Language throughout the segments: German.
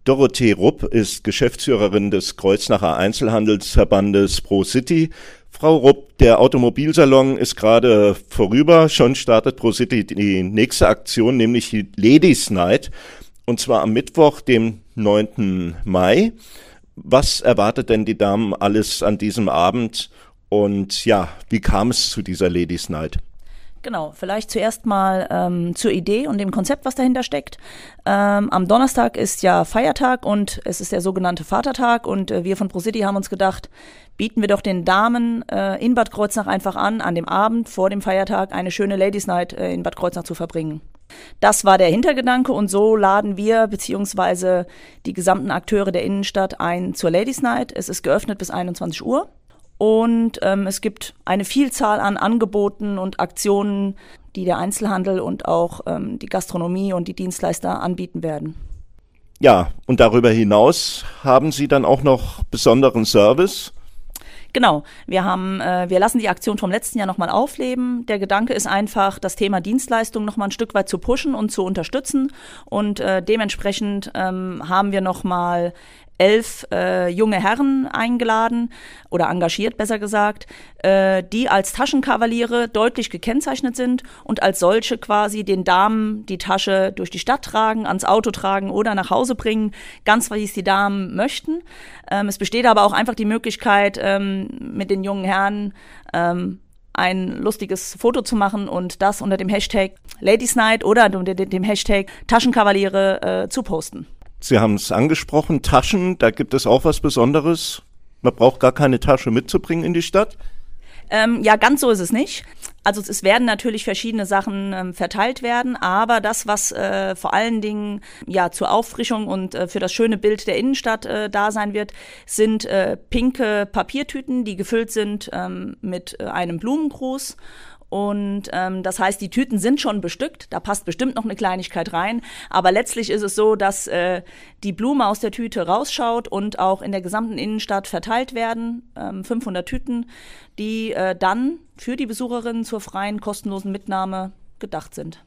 Dorothee Rupp ist Geschäftsführerin des Kreuznacher Einzelhandelsverbandes ProCity. Frau Rupp, der Automobilsalon ist gerade vorüber. Schon startet ProCity die nächste Aktion, nämlich die Ladies Night. Und zwar am Mittwoch, dem 9. Mai. Was erwartet denn die Damen alles an diesem Abend? Und ja, wie kam es zu dieser Ladies Night? Genau, vielleicht zuerst mal zur Idee und dem Konzept, was dahinter steckt. Am Donnerstag ist ja Feiertag und es ist der sogenannte Vatertag und wir von ProCity haben uns gedacht, bieten wir doch den Damen in Bad Kreuznach einfach an dem Abend vor dem Feiertag eine schöne Ladies Night in Bad Kreuznach zu verbringen. Das war der Hintergedanke und so laden wir bzw. die gesamten Akteure der Innenstadt ein zur Ladies Night. Es ist geöffnet bis 21 Uhr. Und es gibt eine Vielzahl an Angeboten und Aktionen, die der Einzelhandel und auch die Gastronomie und die Dienstleister anbieten werden. Ja, und darüber hinaus haben Sie dann auch noch besonderen Service? Genau, wir lassen die Aktion vom letzten Jahr nochmal aufleben. Der Gedanke ist einfach, das Thema Dienstleistung nochmal ein Stück weit zu pushen und zu unterstützen. Und dementsprechend haben wir nochmal 11 junge Herren eingeladen oder engagiert, besser gesagt, die als Taschenkavaliere deutlich gekennzeichnet sind und als solche quasi den Damen die Tasche durch die Stadt tragen, ans Auto tragen oder nach Hause bringen, ganz wie es die Damen möchten. Es besteht aber auch einfach die Möglichkeit, mit den jungen Herren ein lustiges Foto zu machen und das unter dem Hashtag Ladies Night oder unter dem Hashtag Taschenkavaliere zu posten. Sie haben es angesprochen, Taschen, da gibt es auch was Besonderes. Man braucht gar keine Tasche mitzubringen in die Stadt. Ja, ganz so ist es nicht. Also es werden natürlich verschiedene Sachen verteilt werden, aber das, was vor allen Dingen ja zur Auffrischung und für das schöne Bild der Innenstadt da sein wird, sind pinke Papiertüten, die gefüllt sind mit einem Blumengruß. Und das heißt, die Tüten sind schon bestückt, da passt bestimmt noch eine Kleinigkeit rein, aber letztlich ist es so, dass die Blume aus der Tüte rausschaut und auch in der gesamten Innenstadt verteilt werden, 500 Tüten, die dann für die Besucherinnen zur freien, kostenlosen Mitnahme gedacht sind.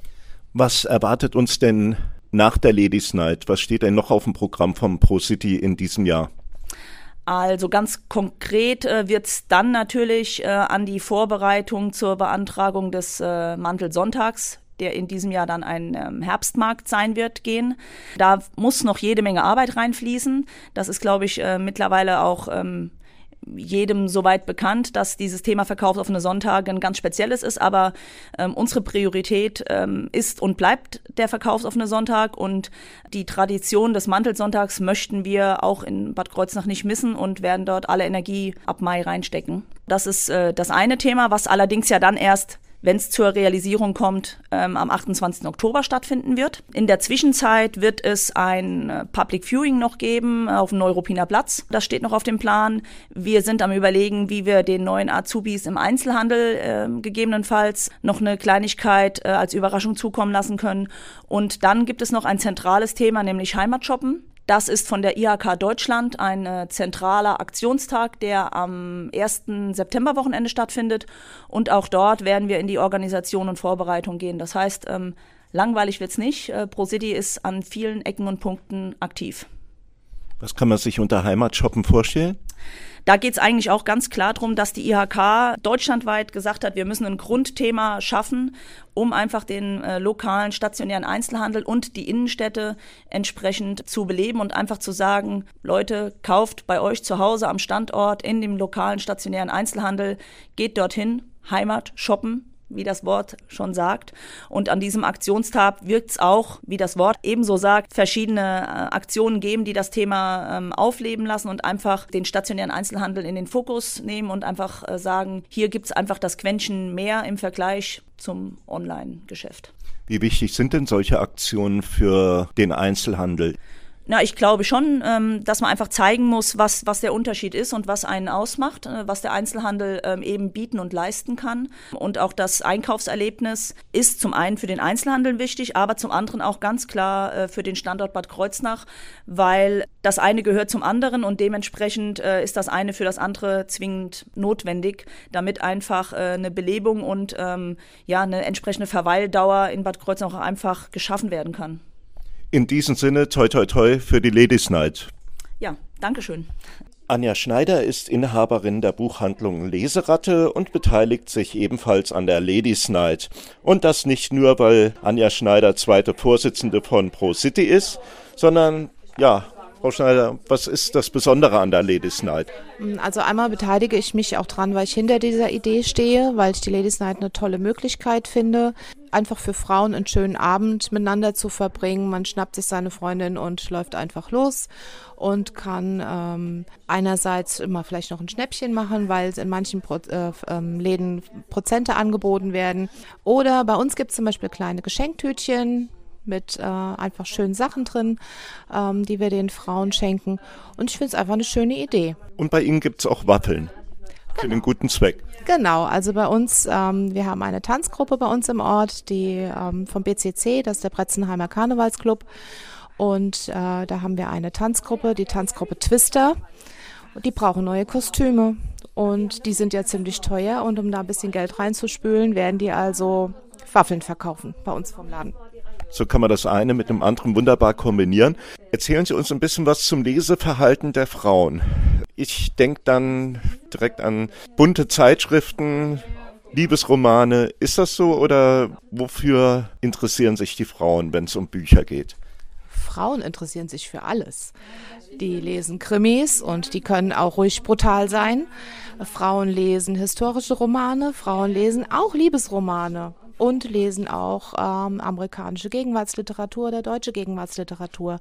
Was erwartet uns denn nach der Ladies Night? Was steht denn noch auf dem Programm vom ProCity in diesem Jahr? Also ganz konkret wird's dann natürlich an die Vorbereitung zur Beantragung des Mantelsonntags, der in diesem Jahr dann ein Herbstmarkt sein wird, gehen. Da muss noch jede Menge Arbeit reinfließen. Das ist, glaube ich, mittlerweile auch jedem soweit bekannt, dass dieses Thema verkaufsoffene Sonntage ein ganz spezielles ist, aber unsere Priorität ist und bleibt der verkaufsoffene Sonntag und die Tradition des Mantelsonntags möchten wir auch in Bad Kreuznach nicht missen und werden dort alle Energie ab Mai reinstecken. Das ist das eine Thema, was allerdings ja dann erst, wenn es zur Realisierung kommt, am 28. Oktober stattfinden wird. In der Zwischenzeit wird es ein Public Viewing noch geben auf dem Neuruppiner Platz. Das steht noch auf dem Plan. Wir sind am Überlegen, wie wir den neuen Azubis im Einzelhandel gegebenenfalls noch eine Kleinigkeit als Überraschung zukommen lassen können. Und dann gibt es noch ein zentrales Thema, nämlich Heimatshoppen. Das ist von der IHK Deutschland ein zentraler Aktionstag, der am 1. Septemberwochenende stattfindet. Und auch dort werden wir in die Organisation und Vorbereitung gehen. Das heißt, langweilig wird's nicht. ProCity ist an vielen Ecken und Punkten aktiv. Was kann man sich unter Heimatshoppen vorstellen? Da geht's eigentlich auch ganz klar darum, dass die IHK deutschlandweit gesagt hat, wir müssen ein Grundthema schaffen, um einfach den lokalen stationären Einzelhandel und die Innenstädte entsprechend zu beleben und einfach zu sagen, Leute, kauft bei euch zu Hause am Standort in dem lokalen stationären Einzelhandel, geht dorthin, Heimat, shoppen, wie das Wort schon sagt. Und an diesem Aktionstag wird es auch, wie das Wort ebenso sagt, verschiedene Aktionen geben, die das Thema aufleben lassen und einfach den stationären Einzelhandel in den Fokus nehmen und einfach sagen, hier gibt es einfach das Quäntchen mehr im Vergleich zum Online-Geschäft. Wie wichtig sind denn solche Aktionen für den Einzelhandel? Na, ich glaube schon, dass man einfach zeigen muss, was der Unterschied ist und was einen ausmacht, was der Einzelhandel eben bieten und leisten kann. Und auch das Einkaufserlebnis ist zum einen für den Einzelhandel wichtig, aber zum anderen auch ganz klar für den Standort Bad Kreuznach, weil das eine gehört zum anderen und dementsprechend ist das eine für das andere zwingend notwendig, damit einfach eine Belebung und eine entsprechende Verweildauer in Bad Kreuznach auch einfach geschaffen werden kann. In diesem Sinne, toi toi toi für die Ladies Night. Ja, Dankeschön. Anja Schneider ist Inhaberin der Buchhandlung Leseratte und beteiligt sich ebenfalls an der Ladies Night. Und das nicht nur, weil Anja Schneider zweite Vorsitzende von ProCity ist, sondern, ja, Frau Schneider, was ist das Besondere an der Ladies Night? Also einmal beteilige ich mich auch dran, weil ich hinter dieser Idee stehe, weil ich die Ladies Night eine tolle Möglichkeit finde, einfach für Frauen einen schönen Abend miteinander zu verbringen. Man schnappt sich seine Freundin und läuft einfach los und kann einerseits immer vielleicht noch ein Schnäppchen machen, weil in manchen Läden Prozente angeboten werden. Oder bei uns gibt es zum Beispiel kleine Geschenktütchen mit einfach schönen Sachen drin, die wir den Frauen schenken. Und ich finde es einfach eine schöne Idee. Und bei Ihnen gibt es auch Waffeln für den guten Zweck. Genau, also bei uns, wir haben eine Tanzgruppe bei uns im Ort, die vom BCC, das ist der Bretzenheimer Karnevalsclub. Und da haben wir eine Tanzgruppe, die Tanzgruppe Twister. Und die brauchen neue Kostüme. Und die sind ja ziemlich teuer. Und um da ein bisschen Geld reinzuspülen, werden die also Waffeln verkaufen bei uns vom Laden. So kann man das eine mit dem anderen wunderbar kombinieren. Erzählen Sie uns ein bisschen was zum Leseverhalten der Frauen. Ich denke dann direkt an bunte Zeitschriften, Liebesromane. Ist das so oder wofür interessieren sich die Frauen, wenn es um Bücher geht? Frauen interessieren sich für alles. Die lesen Krimis und die können auch ruhig brutal sein. Frauen lesen historische Romane, Frauen lesen auch Liebesromane. Und lesen auch amerikanische Gegenwartsliteratur oder deutsche Gegenwartsliteratur.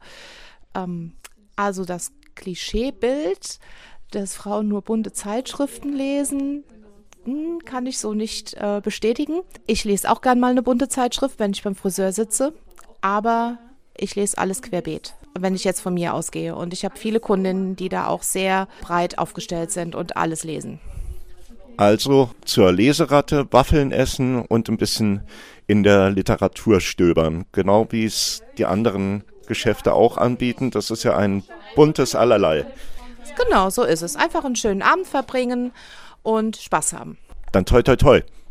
Also das Klischeebild, dass Frauen nur bunte Zeitschriften lesen, kann ich so nicht bestätigen. Ich lese auch gern mal eine bunte Zeitschrift, wenn ich beim Friseur sitze. Aber ich lese alles querbeet, wenn ich jetzt von mir ausgehe. Und ich habe viele Kundinnen, die da auch sehr breit aufgestellt sind und alles lesen. Also zur Leseratte, Waffeln essen und ein bisschen in der Literatur stöbern. Genau wie es die anderen Geschäfte auch anbieten. Das ist ja ein buntes Allerlei. Genau, so ist es. Einfach einen schönen Abend verbringen und Spaß haben. Dann toi toi toi.